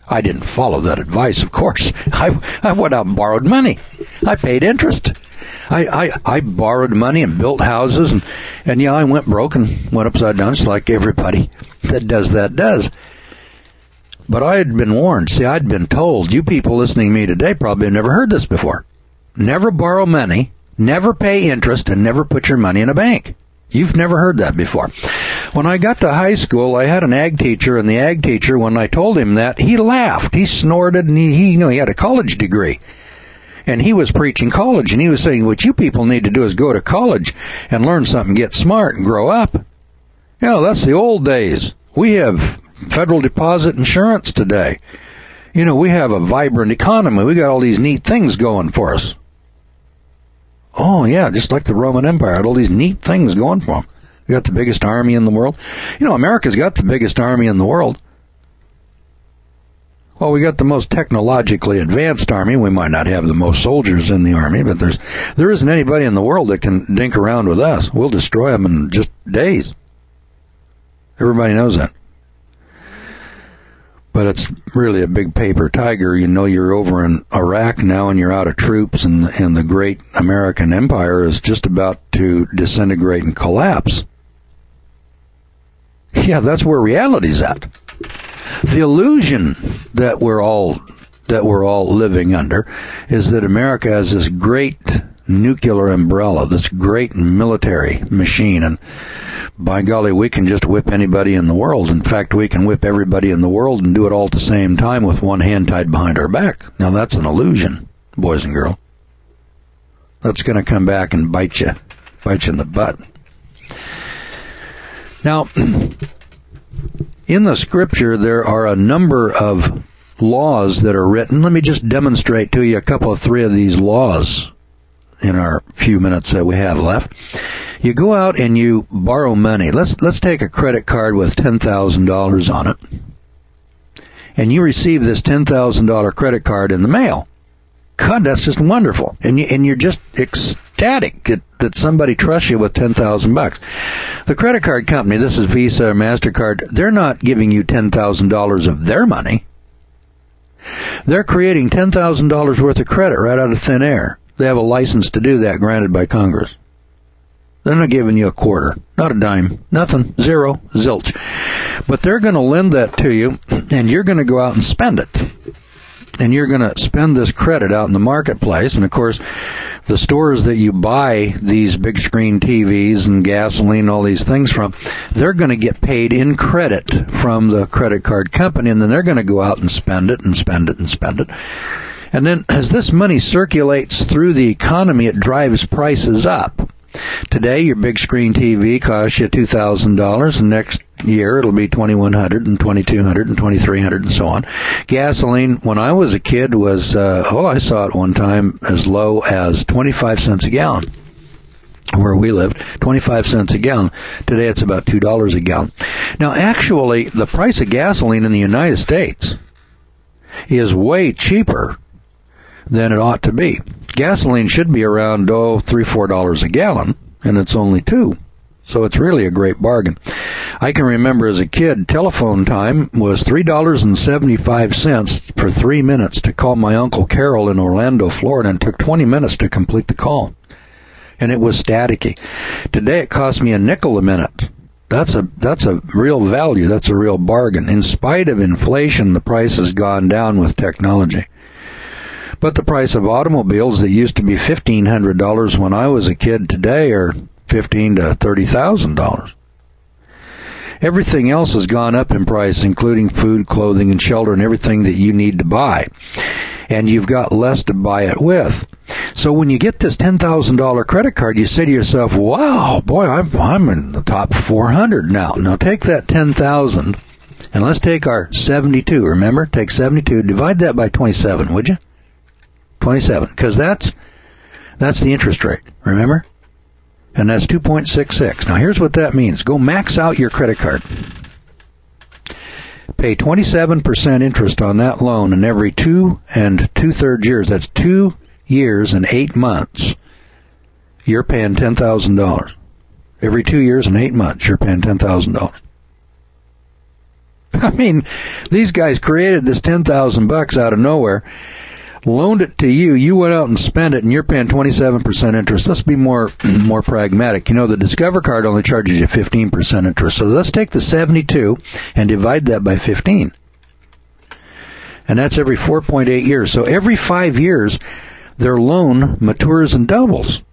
I didn't follow that advice, of course. I, I went out and borrowed money. I paid interest. I, I, I borrowed money and built houses, and, and yeah, I went broke and went upside down just like everybody that does that does. But I had been warned. See, I'd been told. You people listening to me today probably have never heard this before. Never borrow money, never pay interest, and never put your money in a bank. You've never heard that before. When I got to high school, I had an ag teacher, and the ag teacher, when I told him that, he laughed. He snorted, and he, he you know, he had a college degree. And he was preaching college, and he was saying, what you people need to do is go to college and learn something, get smart, and grow up. You know, that's the old days. We have federal deposit insurance today. You know, we have a vibrant economy. We got all these neat things going for us. Oh, yeah, just like the Roman Empire had all these neat things going for them. We got the biggest army in the world. You know, America's got the biggest army in the world. Well, we got the most technologically advanced army. We might not have the most soldiers in the army, but there's there isn't anybody in the world that can dink around with us. We'll destroy them in just days. Everybody knows that. But it's really a big paper tiger. You know, you're over in Iraq now and you're out of troops, and, and the great American empire is just about to disintegrate and collapse. Yeah, that's where reality's at. The illusion that we're all that we're all living under is that America has this great nuclear umbrella, this great military machine, and by golly, we can just whip anybody in the world. In fact, we can whip everybody in the world and do it all at the same time with one hand tied behind our back. Now, that's an illusion, boys and girls. That's going to come back and bite you, bite you in the butt. Now, in the scripture, there are a number of laws that are written. Let me just demonstrate to you a couple of three of these laws in our few minutes that we have left. You go out and you borrow money. Let's let's take a credit card with ten thousand dollars on it. And you receive this ten thousand dollars credit card in the mail. God, that's just wonderful. And you, and you're just ecstatic that, that somebody trusts you with ten thousand bucks. The credit card company, this is Visa or MasterCard, they're not giving you ten thousand dollars of their money. They're creating ten thousand dollars worth of credit right out of thin air. They have a license to do that granted by Congress. They're not giving you a quarter, not a dime, nothing, zero, zilch. But they're going to lend that to you, and you're going to go out and spend it. And you're going to spend this credit out in the marketplace. And, of course, the stores that you buy these big screen T Vs and gasoline and all these things from, they're going to get paid in credit from the credit card company, and then they're going to go out and spend it and spend it and spend it. And then as this money circulates through the economy, it drives prices up. Today, your big screen T V costs you two thousand dollars, and next year it'll be twenty-one hundred dollars and twenty-two hundred dollars and twenty-three hundred dollars and so on. Gasoline, when I was a kid, was, uh, oh, I saw it one time as low as twenty-five cents a gallon. Where we lived, twenty-five cents a gallon. Today it's about two dollars a gallon. Now, actually, the price of gasoline in the United States is way cheaper than it ought to be. Gasoline should be around, oh, three, four dollars a gallon, and it's only two. So it's really a great bargain. I can remember as a kid, telephone time was three dollars and seventy-five cents for three minutes to call my Uncle Carol in Orlando, Florida, and it took twenty minutes to complete the call. And it was staticky. Today it costs me a nickel a minute. That's a that's a real value. That's a real bargain. In spite of inflation, the price has gone down with technology. But the price of automobiles that used to be fifteen hundred dollars when I was a kid today are fifteen thousand to thirty thousand dollars. Everything else has gone up in price, including food, clothing, and shelter, and everything that you need to buy. And you've got less to buy it with. So when you get this ten thousand dollars credit card, you say to yourself, wow, boy, I'm, I'm in the top four hundred now. Now take that ten thousand dollars, and let's take our seventy-two. Remember, take seventy-two, divide that by twenty-seven, would you? twenty-seven, because that's that's the interest rate, remember? And that's two point six six. Now here's what that means. Go max out your credit card. Pay twenty-seven percent interest on that loan, and every two and two-thirds years, that's two years and eight months, you're paying ten thousand dollars. Every two years and eight months, you're paying ten thousand dollars. I mean, these guys created this ten thousand bucks out of nowhere, loaned it to you, you went out and spent it, and you're paying twenty-seven percent interest. Let's be more more pragmatic. You know, the Discover card only charges you fifteen percent interest. So let's take the seventy-two and divide that by fifteen. And that's every four point eight years. So every five years, their loan matures and doubles.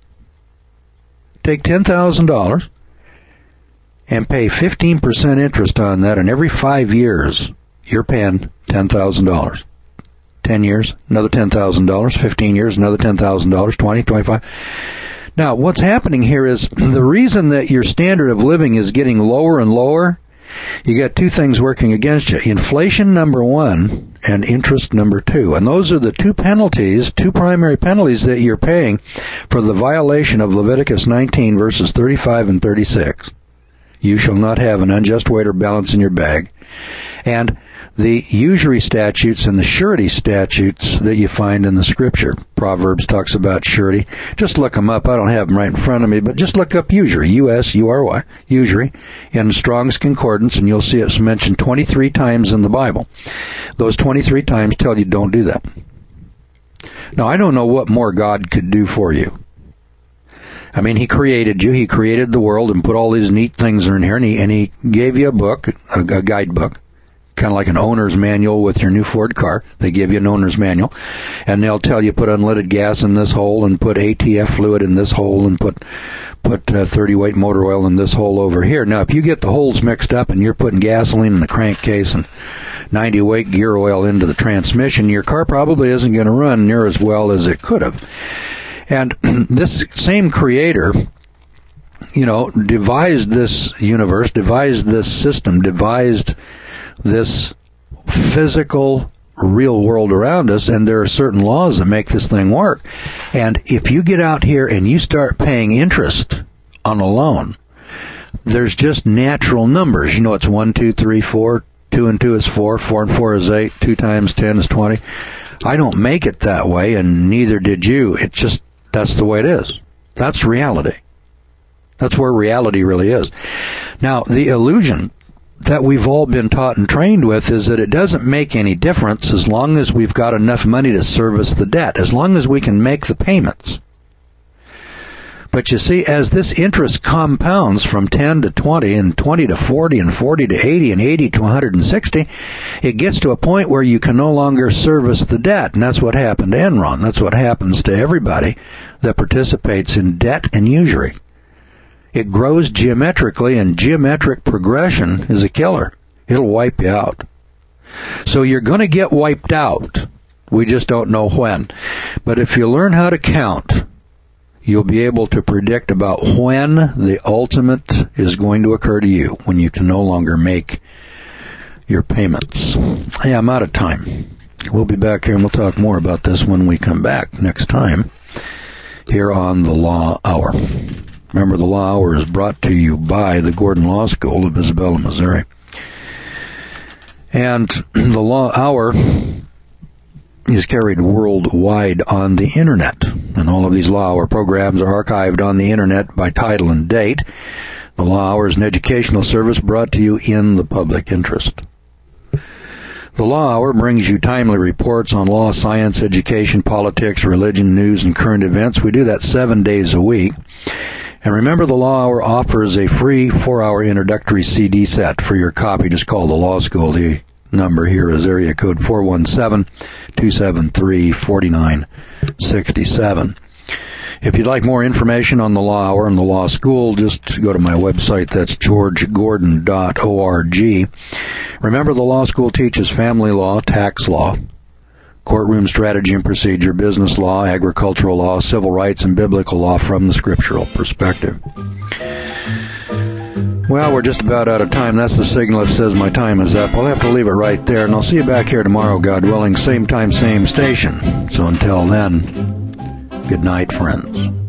Take ten thousand dollars and pay fifteen percent interest on that, and every five years, you're paying ten thousand dollars. ten years, another ten thousand dollars. fifteen years, another ten thousand dollars. twenty, twenty-five. Now, what's happening here is the reason that your standard of living is getting lower and lower, you got two things working against you. Inflation, number one, and interest, number two. And those are the two penalties, two primary penalties that you're paying for the violation of Leviticus nineteen, verses thirty-five and thirty-six. You shall not have an unjust weight or balance in your bag. And the usury statutes and the surety statutes that you find in the Scripture. Proverbs talks about surety. Just look them up. I don't have them right in front of me, but just look up usury, U S U R Y, usury, in Strong's Concordance, and you'll see it's mentioned twenty-three times in the Bible. Those twenty-three times tell you don't do that. Now, I don't know what more God could do for you. I mean, He created you. He created the world and put all these neat things in here, and He, and he gave you a book, a, a guidebook, kind of like an owner's manual with your new Ford car. They give you an owner's manual, and they'll tell you put unleaded gas in this hole and put A T F fluid in this hole and put put uh, thirty weight motor oil in this hole over here. Now, if you get the holes mixed up and you're putting gasoline in the crankcase and ninety weight gear oil into the transmission, your car probably isn't going to run near as well as it could have. And this same creator, you know, devised this universe, devised this system, devised this physical, real world around us, and there are certain laws that make this thing work. And if you get out here and you start paying interest on a loan, there's just natural numbers. You know, it's one, two, three, four, two and two is four, four and four is eight, two times ten is twenty. I don't make it that way, and neither did you. It's just, that's the way it is. That's reality. That's where reality really is. Now, the illusion that we've all been taught and trained with is that it doesn't make any difference as long as we've got enough money to service the debt, as long as we can make the payments. But you see, as this interest compounds from ten to twenty and twenty to forty and forty to eighty and eighty to one hundred sixty, it gets to a point where you can no longer service the debt. And that's what happened to Enron. That's what happens to everybody that participates in debt and usury. It grows geometrically, and geometric progression is a killer. It'll wipe you out. So you're going to get wiped out. We just don't know when. But if you learn how to count, you'll be able to predict about when the ultimate is going to occur to you, when you can no longer make your payments. Hey, I'm out of time. We'll be back here and we'll talk more about this when we come back next time here on the Law Hour. Remember, the Law Hour is brought to you by the Gordon Law School of Isabella, Missouri. And the Law Hour is carried worldwide on the Internet. And all of these Law Hour programs are archived on the Internet by title and date. The Law Hour is an educational service brought to you in the public interest. The Law Hour brings you timely reports on law, science, education, politics, religion, news, and current events. We do that seven days a week. And remember, the Law Hour offers a free four-hour introductory C D set for your copy. Just call the Law School. The number here is area code four one seven, two seven three, four nine six seven. If you'd like more information on the Law Hour and the Law School, just go to my website. That's george gordon dot org. Remember, the Law School teaches family law, tax law, courtroom strategy and procedure, business law, agricultural law, civil rights, and biblical law from the scriptural perspective. Well, we're just about out of time. That's the signal that says my time is up. I'll have to leave it right there, and I'll see you back here tomorrow, God willing, same time, same station. So until then, good night, friends.